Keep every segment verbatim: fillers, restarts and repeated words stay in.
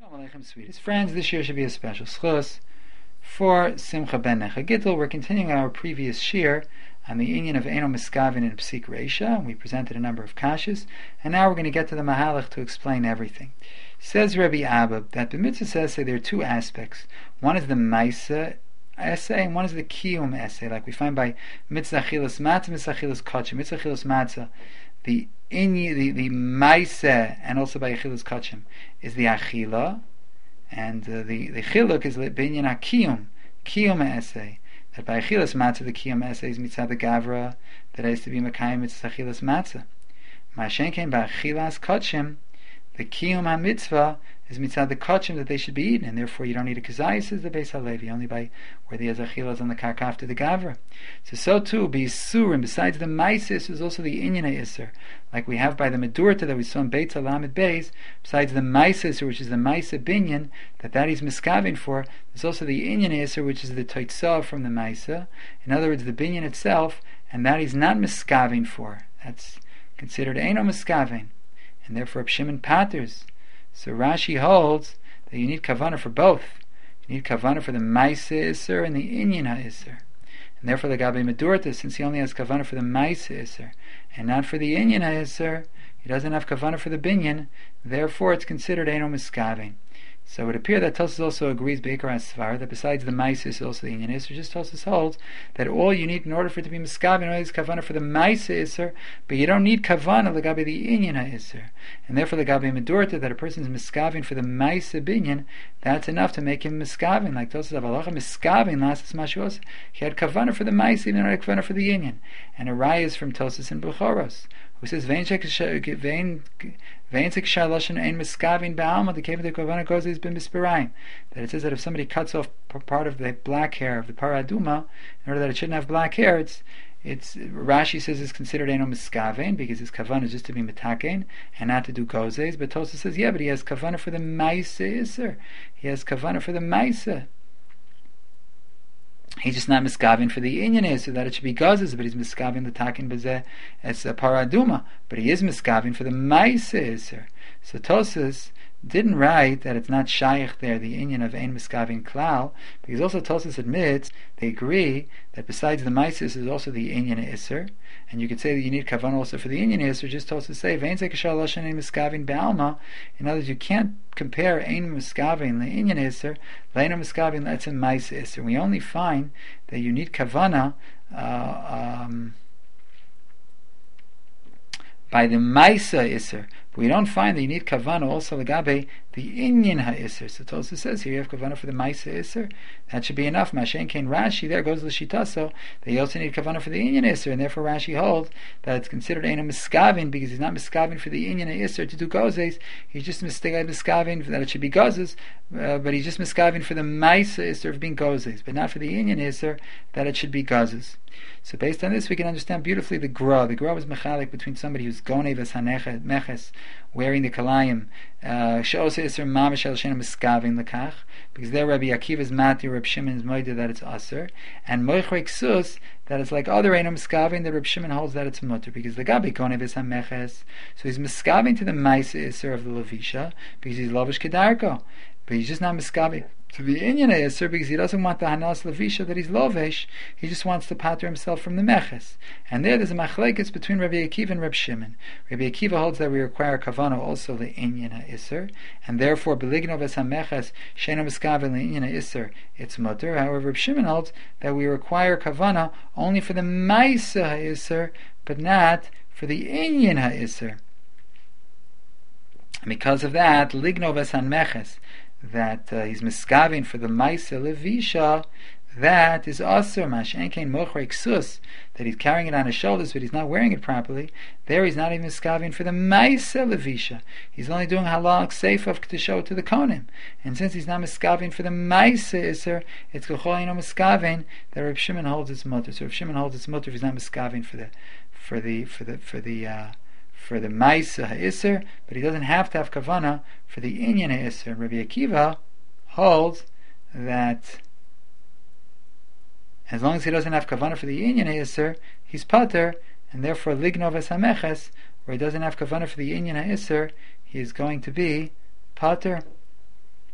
Shalom Aleichem, sweetest friends. This year should be a special schus for Simcha ben Necha Gittel. We're continuing our previous shir on the inyan of Eino Miskavin and Psik Reisha. We presented a number of kashas, and now we're going to get to the Mahalach to explain everything. Says Rabbi Abba that the mitzvah says there are two aspects. One is the Maisa essay, and one is the Kiyum essay, like we find by Mitzvah Achilas Matzah, Mitzvah Achilas Kachim. Mitzvah Achilas Matzah, the Inyi, the, the Maiseh, and also by Achilas Kachim, is the Achila, and uh, the, the Chiluk is Binyan HaKiyum, Kiyum essay, that by Achilas Matzah, the Kiyum essay is Mitzvah the Gavra, that is to be Mekayim Mitzvah Achilas Matzah. Ma'ashen came by Achilas Kachim, the Kiyum HaMitzvah is mitzvah the kachim that they should be eaten, and therefore you don't need a kazayis, says the Beis Halevi, only by where the achilas on the karka after the gavra. So so too, be surim, besides the maisis, is also the inyan iser, like we have by the medurta that we saw in Beit Lamed Beis. Besides the maisis, which is the maisa binyan, that that is miskavin for, there's also the inyan iser, which is the toitzah from the maisa. In other words, the binyan itself, and that is not miskavin for. That's considered eino miskavin, and therefore Shimon paters. So Rashi holds that you need kavanah for both. You need kavanah for the Maisa Isser and the Inyan HaIsser. And therefore the Gabi Medurta, since he only has kavanah for the Maisa Isser and not for the Inyan HaIsser, he doesn't have kavanah for the Binyan, therefore it's considered Eino Miskavin. So it would appear that Tosfos also agrees Beikar Asvar that besides the Maisa is also the Inyan Isser, just Tosfos holds that all you need in order for it to be Miskavin is kavanah for the Maisa Isser, but you don't need kavanah legabe the Inyan HaIsser. And therefore the Gabi Medurta, that a person is Miskavin for the Maisa Binyan, that's enough to make him Miskavin. Like Tosfos of Halacha, Miskavin, Lasas Mashos, he had kavanah for the Maisa, even not kavanah for the Inyan. And a raya is from Tosfos in Bechoros, who says, Vein Vein Sik Shaloshin Ein Miskavin Ba'alma, the cave of the kavanah goes has been mispirayim. That it says that if somebody cuts off part of the black hair of the paraduma, in order that it shouldn't have black hair, it's It's Rashi says it's considered eno miskaven because his kavanah is just to be mitaken and not to do gozes. But Tosfos says, yeah, but he has kavanah for the maisa iser. He has kavanah for the maisa. He's just not miskaven for the inyan so that it should be gozes, but he's miskaven the takin bezeh as a paraduma. But he is miskaven for the maisa iser. So Tosfos didn't write that it's not shaykh there, the inyan of ein miskavin klal, because also Tosfos admits, they agree that besides the maisis is also the inyan iser, and you could say that you need kavanah also for the inyan iser. Just Tosfos say vein zekashal loshen ein miskavin be'alma. In other words, you can't compare ein miskavin the inyan iser leino miskavin that's a mais iser. We only find that you need kavanah uh, um, by the maisa iser. But we don't find that you need kavanah also legabe the inyan ha'isser. So Tosfos says here you have kavanah for the maisa isser. That should be enough. Mashen Kain Rashi there goes to the shitaso that you also need kavanah for the inyan isser, and therefore Rashi holds that it's considered eino miskavin because he's not miskavin for the inyan isser to do gozes. He's just miskavin that it should be gozes, uh, but he's just miskavin for the maisa isser of being gozes, but not for the inyan isser that it should be gozes. So based on this, we can understand beautifully the gra. The gra was mechalik between somebody who's gonev as haneches, wearing the kalayim, she'osa iser mamish el shena miskavin lekach, because there Rabbi Akiva's mati, Reb Shimon's moida that it's aser, and moichrek sus that it's like other eino miskavin that Reb Shimon holds that it's mutter, because the gabi gonev is hameches, so he's miskavin to the maisa iser of the levisha because he's lavish kedarko, but he's just not miskavin to the inyan iser because he doesn't want the hanas levisha that he's lovesh. He just wants to pater himself from the meches. And there, there's a machlekes between Rabbi Akiva and Reb Shimon. Rabbi Akiva holds that we require kavanah also the inyan iser, and therefore beligno ves hameches shena miskavin the inyan iser it's mutter. However, Reb Shimon holds that we require kavanah only for the maisa iser, but not for the inyan iser. And because of that, ligno ves hameches, that uh, he's miskavin for the maisa levisha, that is aser mashen kein mochrek sus, that he's carrying it on his shoulders but he's not wearing it properly. There he's not even miskavin for the maisa levisha. He's only doing halal seif to show to the konim. And since he's not miskavin for the maisa iser, it's kocholino miskavin that Reb Shimon holds its mutter. So Reb Shimon holds its mutter if he's not miskavin for the for the for the for the uh, for the maisa ha'isser, but he doesn't have to have kavanah for the inyan ha'isser. Rabbi Akiva holds that as long as he doesn't have kavanah for the inyan ha'isser, he's pater, and therefore ligno ves hameches, where he doesn't have kavanah for the inyan ha'isser, he is going to be pater.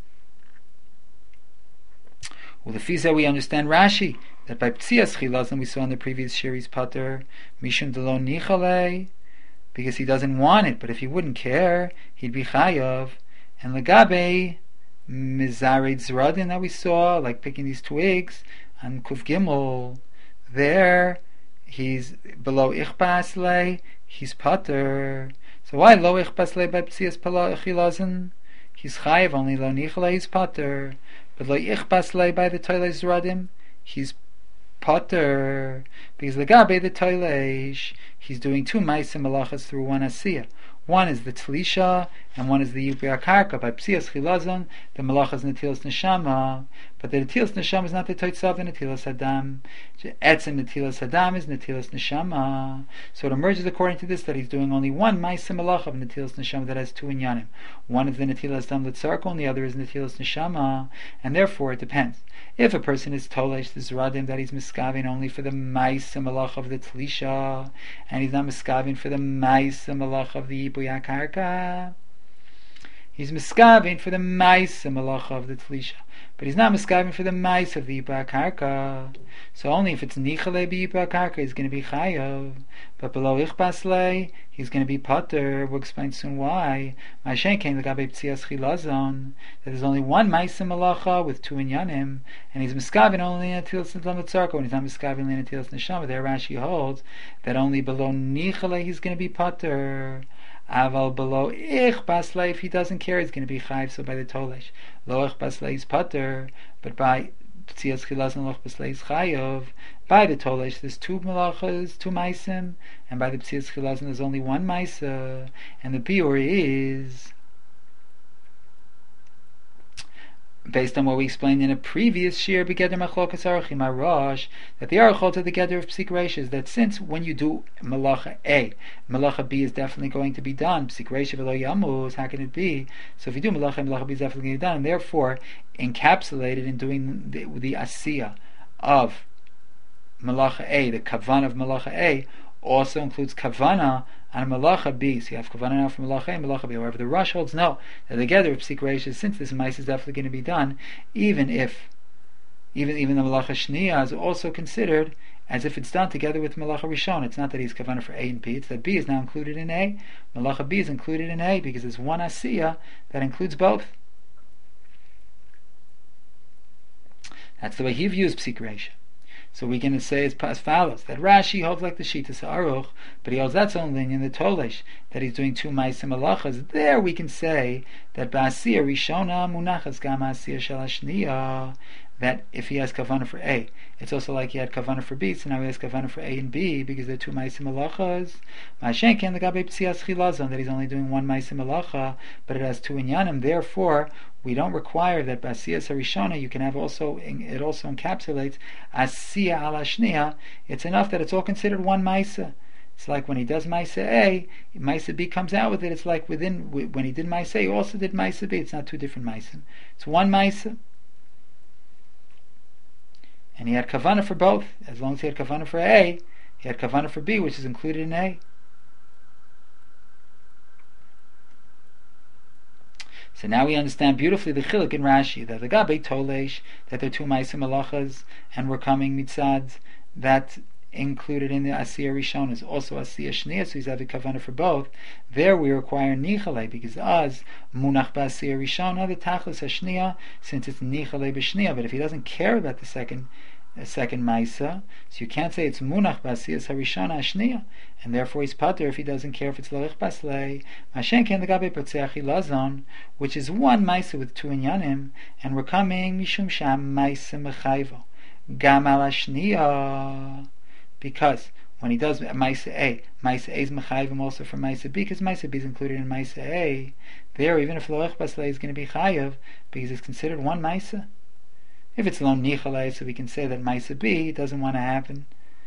Well, the Fiza we understand Rashi that by Ptzias Chilazon we saw in the previous series Pater Mishum Delo Nichale, because he doesn't want it. But if he wouldn't care, he'd be Chayav. And Lagabe Mizared Zradin that we saw, like picking these twigs on Kuf Gimel, there he's below Ichbasle, he's Pater. So why lo Ichbasle by Ptzias Chilazon? He's Chayav, only lo Nichale he's Pater. But lo Ichbasle by the Toile Zradim, he's Pater, because Lagabe the Toileish, he's doing two Maisim Malachas through one Asiyah. One is the Tlisha, and one is the Yupri Akarka. By Psias Chilazon, the Malachas Netilas Neshama, but the Netilas Neshama is not the Toitzav, the Netilas Adam. Etzem Netilas Adam is Netilas Neshama. So it emerges according to this that he's doing only one Maisim Malach of Netilas Neshama that has two Inyanim. One is the Netilas Adam Litzarko, and the other is Netilas Neshama, and therefore it depends. If a person is Tolesh, the Zradim, that he's miskavin only for the Maisim Malach of the Tlisha, and he's not miskavin for the Maisim Malach of the Yibui Akarka, he's miskavin for the Maisim Malach of the Tlisha, but he's not miskavin for the Mais of the Yibui Akarka. So only if it's Nichale B'Yibui Akarka he's going to be Chayav, but below Ichbasle he's going to be Pater. We'll explain soon why. Ma'ashen came the Gabe Ptzias Chilazon, that there's only one Maisim Malacha with two Inyanim, and he's miskavin only in Netilas Neshama, and he's not miskavin only in Netilas Neshama. There Rashi holds that only below Nichale he's going to be Pater. Aval below Ich Basle, if he doesn't care, he's going to be Chayiv. So by the Tolesh, Lo Ich Basle is Pater, but by Ptzias Chilazon Lo Ich Basle is Chayiv. By the Tolesh there's two Malachas, two Maisim, and by the Ptzias Chilazon there's only one Maisa, and the Biur is based on what we explained in a previous shir, Begeder Machlokas Arachim Arash, that the Arachot to the Geder of Psik Reish is that since when you do Malacha A, Malacha B is definitely going to be done, Psik Reish V'lo Yamuz, how can it be? So if you do Malacha, Malacha B is definitely going to be done, and therefore encapsulated in doing the, the Asiyah of Malacha A, the Kavan of Malacha A, also includes Kavana on Malacha B. So you have Kavana now from Malacha A and Malacha B. However, the Rush holds no, that together of Psik Reish, since this mice is definitely going to be done, even if even even the Malacha Shniya is also considered as if it's done together with Malacha Rishon. It's not that he's Kavana for A and B, it's that B is now included in A, Malacha B is included in A, because there's one Asiyah that includes both. That's the way he views Psik Reish. So we're going to say as follows, that Rashi holds like the Shitas Aruch, but he holds that's only in the Tolesh, that he's doing two Maisim Malachas. There we can say that Ba'asiyah Rishona Munachas Gam Asiyah Shel Hashniya, that if he has Kavanah for A, it's also like he had Kavanah for B, so now he has Kavanah for A and B, because they're two Maisim Malachas. Ma'ashen Ken L'Gabe Ptzias Chilazon, that he's only doing one Maisim Malacha, but it has two Inyanim, therefore we don't require that Ba'asiyas Harishona you can have also, it also encapsulates Asiyah Al Hashniya. It's enough that it's all considered one Maisa. It's like when he does Maisa A, Maisa B comes out with it. It's like within, when he did Maisa A, he also did Maisa B. It's not two different Maisa. It's one Maisa. And he had Kavanah for both. As long as he had Kavanah for A, he had Kavanah for B, which is included in A. So now we understand beautifully the chiluk in Rashi, that the Gabe Tolesh, that there are two Maisim Malachas, and we're coming mitzad, that included in the Asiyah Rishon is also Asiyah Shniya, so he's having Kavanah for both. There we require Nichale, because as Munach Ba'asiyah Rishon, the Tachlis HaShniya, since it's Nichale B'Shniya, but if he doesn't care about the second a second Maisa, so you can't say it's Munach Ba'asiyas Harishana Ashniya, and therefore he's Pater if he doesn't care if it's Loich Baslei. Mashen Ken the Gabe Patzeach Ilazon, which is one Maisa with two Inyanim, and we're coming Mishum Sham Maisa Mechayvo Gam Al Ashniya, because when he does Maisa A, Maisa A is Mechayvim also for Maisa B, because Maisa B is included in Maisa A. There, even if Loich Baslei is going to be Chayav, because it's considered one Maisa. If it's Lo Nichalei, so we can say that Maisa B doesn't want to happen.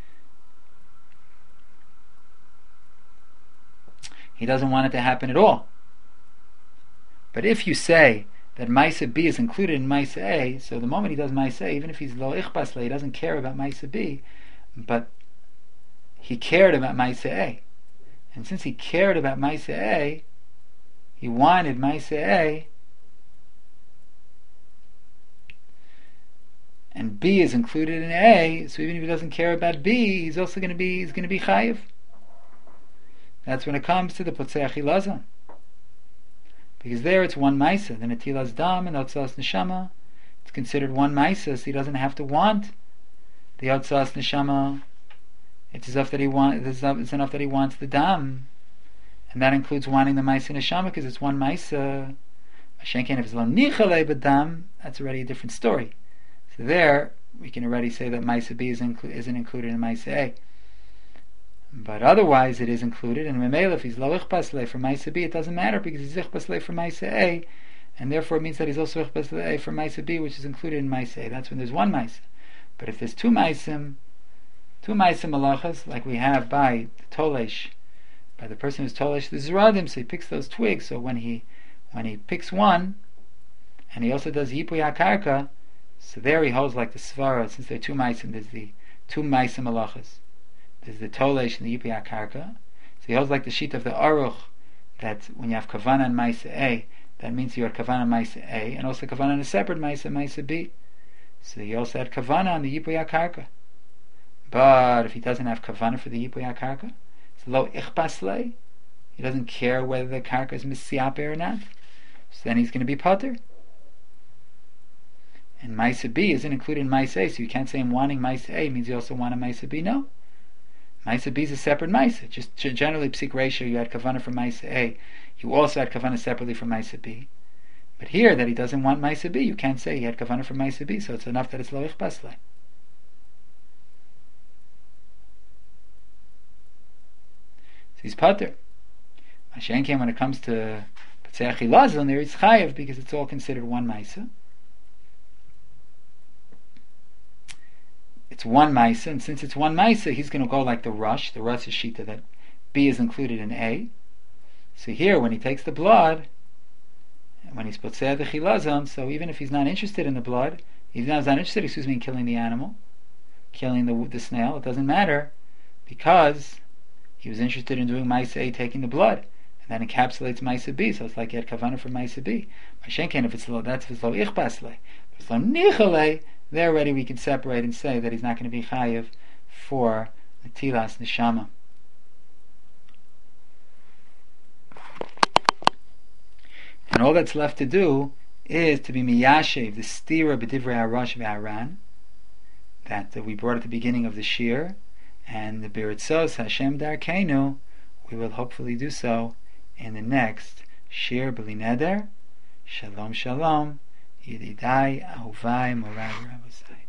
He doesn't want it to happen at all. But if you say that Maisa B is included in Maisa A, so the moment he does Maisa A, even if he's Lo Ichbasle, he doesn't care about Maisa B, but he cared about Maisa A. And since he cared about Maisa A, he wanted Maisa A, B is included in A, so even if he doesn't care about B, he's also going to be he's going to be chayiv. That's when it comes to the Potzeach Hilazon. Because there it's one Maisa, the Netilas Dam and the Hotzas Neshama. It's considered one Maisa, so he doesn't have to want the Hotzas Neshama. It's enough that he want, it's enough that he wants the Dam. And that includes wanting the Maisa Neshama, because it's one Maisa. Mashenken, if it's Lo Nichale B'Dam, that's already a different story. So there, we can already say that Maisa B is inclu- isn't included in Maisa A. But otherwise it is included, and Memele, if he's Lo Ichpas Le for Maisa B, it doesn't matter because he's Ichpas Le for Maisa A, and therefore it means that he's also Ichpas Le for Maisa B, which is included in Maisa A. That's when there's one Maisa. But if there's two Maisim, two Maisim Malachas, like we have by the Tolesh, by the person who's Tolesh the Zeradim, so he picks those twigs, so when he when he picks one, and he also does Yipui HaKarka, so there he holds like the Svara, since there are two Maisim, there's the two Maisim Malachas. There's the Tolesh and the Yipui HaKarka. So he holds like the sheet of the Aruch, that when you have Kavanah and Maisa A, that means you had Kavanah and Maisa A, and also Kavanah and a separate Maisa, Maisa B. So he also had Kavanah on the Yipui HaKarka. But if he doesn't have Kavanah for the Yipui HaKarka, it's Lo Ichpas Le, he doesn't care whether the Karka is Misyapeh or not, so then he's going to be Potter. And Maisa B isn't included in Maisa A, so you can't say I'm wanting Maisa A means you also want a Maisa B. No. Maisa B is a separate Maisa. Just generally, Psik ratio, you had Kavanah for Maisa A. You also had Kavanah separately for Maisa B. But here, that he doesn't want Maisa B, you can't say he had Kavanah for Maisa B, so it's enough that it's Lo Ichpas Le. So he's Potter. Mashenken, when it comes to Potzeach Hilazon, there is Chayev, because it's all considered one Maisa. It's one Maisa, and since it's one Maisa, he's going to go like the Rush. The Rush is Shita that B is included in A. So here, when he takes the blood, when he's Potzeach the Hilazon, so even if he's not interested in the blood, he's not, he's not interested, excuse me, in killing the animal, killing the, the snail, it doesn't matter, because he was interested in doing Maisa A, taking the blood, and that encapsulates Maisa B, so it's like he had Kavanah for Maisa B. Mashenken, if it's lo, that's if it's Lo Ichpas Le. If it's Lo Nichale, there already we can separate and say that he's not going to be Chayiv for Netilas Neshama. And all that's left to do is to be Miyashev, the Stira B'divrei HaRosh V'Haran, that uh, we brought at the beginning of the Shir, and the Biritzos Hashem Darkeinu, we will hopefully do so in the next Shir B'li Neder. Shalom Shalom, Yedidai, Ahuvai, Morai, Rabosai.